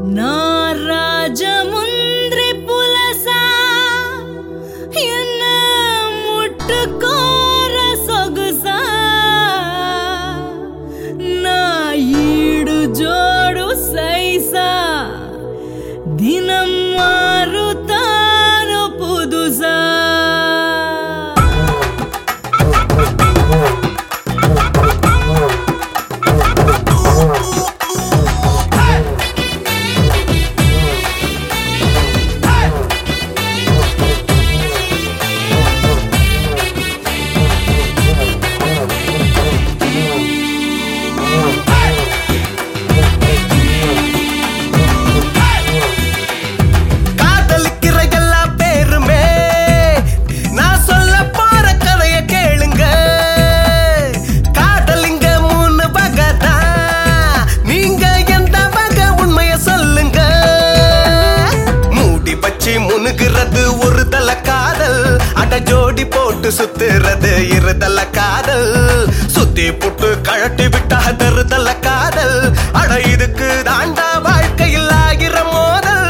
நான் ராஜமுந்திரி புலசா என்ன முட்டுக்கோர சொகுசா நான் ஈடு ஜோடு சைசா தினம் மாறுத்தானோ புதுசா முனுகிறது ஒரு தல காதல் அட ஜோடி போட்டு சுத்துறது இருதல காதல் சுத்தி புட்டு கழட்டி விட்டா தருதல காதல் அட இதுக்கு தாண்டா வாழ்க்கையில் ஆகிற மோதல்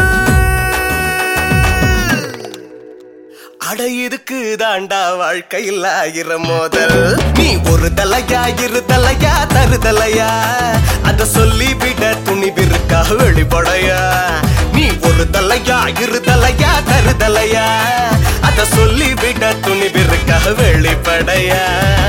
அட இதுக்கு தாண்டா வாழ்க்கையில் ஆகிற மோதல் நீ ஒரு தலையா இரு தலையா தருதலையா அத சொல்லி விட துணிவிருக்கா வெளிப்படையா நீ ஒரு தலையா இரு தலையா தருதலையா அத சொல்லி விட துணிவிருக்கா வெளிப்படையா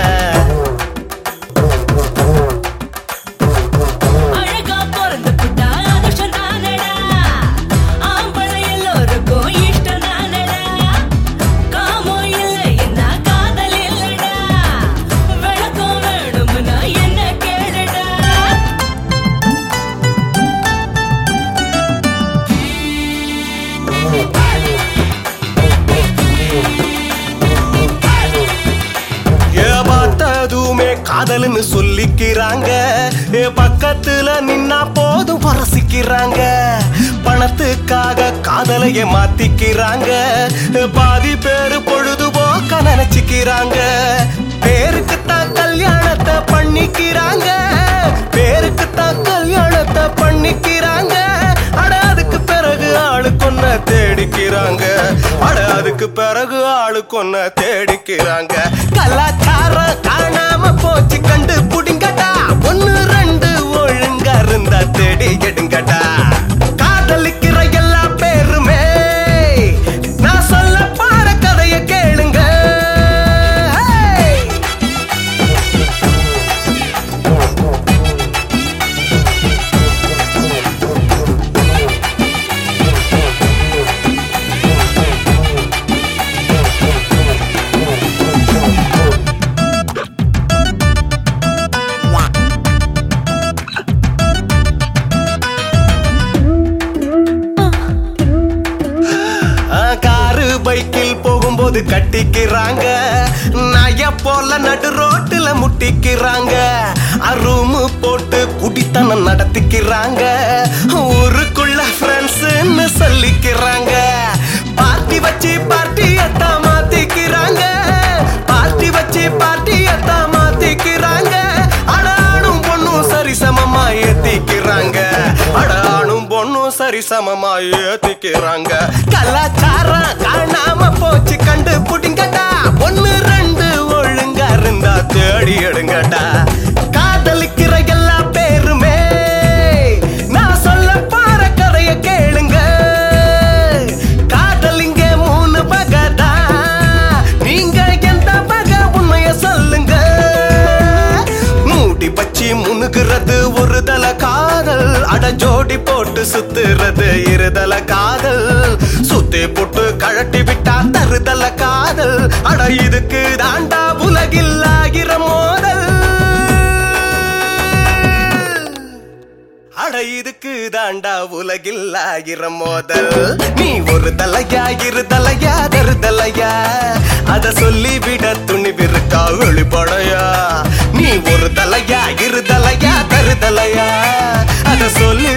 காதல்னு சொல்லிக்கிறாங்க பக்கத்துல நின்னா போதும் பரசிக்கிறாங்க பணத்துக்காக காதலைய மாத்திக்கிறாங்க பாதி பேரு பொழுதுபோக்க நினைச்சுக்கிறாங்க பேருக்குத்தான் கல்யாணத்தை பண்ணிக்கிறாங்க பேருக்குத்தான் கல்யாணத்தை பண்ணிக்கிறாங்க அட அதுக்கு பிறகு ஆளுக்கு ஒன்ன தேடிக்கிறாங்க அட அதுக்கு பிறகு ஆளுக்கு ஒன்ன தேடிக்கிறாங்க கலாச்சாரம் காணாம போச்சு கண்டு புடிங்கடா ஒன்னு ரெண்டு ஒழுங்கா இருந்தா தேடி எடுங்கடா காதலிக்கிற எல்லா பேருமே நான் சொல்ல பாட கதைய கேளுங்க பைக்கில் போகும்போது கட்டிக்கிறாங்க நாய போல நடு ரோட்டுல முட்டிக்கிறாங்க ரூம் போட்டு குடித்தனம் நடத்திக்கிறாங்க ஊருக்குள்ள ஃப்ரெண்ட்ஸ்ன்னு சொல்லிக்கிறாங்க பார்ட்டி வச்சு பார்ட்டியத்தா மாத்திக்கிறாங்க பார்ட்டி வச்சு பார்ட்டியத்தா மாத்திக்கிறாங்க அடானும் பொண்ணும் சரிசமமா ஏத்திக்கிறாங்க அடானும் பொண்ணும் சரிசமமா ஏத்திக்கிறாங்க கலாச்சாரம் காணாம போச்சு கண்டு புடிங்கடா ஒன்னு ரெண்டு ஒழுங்கா இருந்தா தேடி எடுங்கடா காதலிக்கிற எல்லா பேருமே நான் சொல்ல பாற கதைய கேளுங்க காதலிங்க மூணு பகதா நீங்க எந்த பக உண்மைய சொல்லுங்க மூடி பச்சி முனுகிறது ஒரு தல காதல் அட ஜோடி போட்டு சுத்துறது இருதல காதல் சுத்தி போட்டு கழட்டி விட்டா தருதல காதல் அட இதுக்கு தாண்டா உலகில் ஆகிற மோதல் அட இதுக்கு தாண்டா உலகில் ஆகிற மோதல் நீ ஒரு தலையா இரு தலையா தருதலையா அத சொல்லி விட துணிவிருக்கா வெளிப்படையா நீ ஒரு தலையா இரு தலையா தருதலையா அத சொல்லி